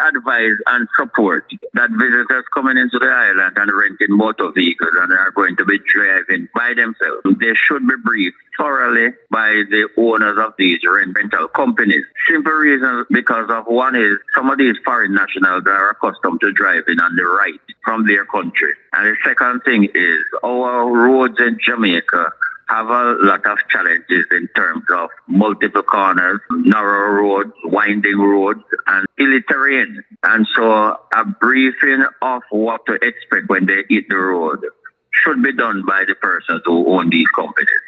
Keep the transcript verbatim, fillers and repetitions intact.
advise and support that visitors coming into the island and renting motor vehicles and are going to be driving by themselves, they should be briefed thoroughly by the owners of these rent rental companies. Simple reasons because of one is some of these foreign nationals are accustomed to driving on the right from their country. And the second thing is our roads in Jamaica have a lot of challenges in terms of multiple corners, narrow roads, winding roads, and hilly terrain. And so a briefing of what to expect when they hit the road should be done by the persons who own these companies.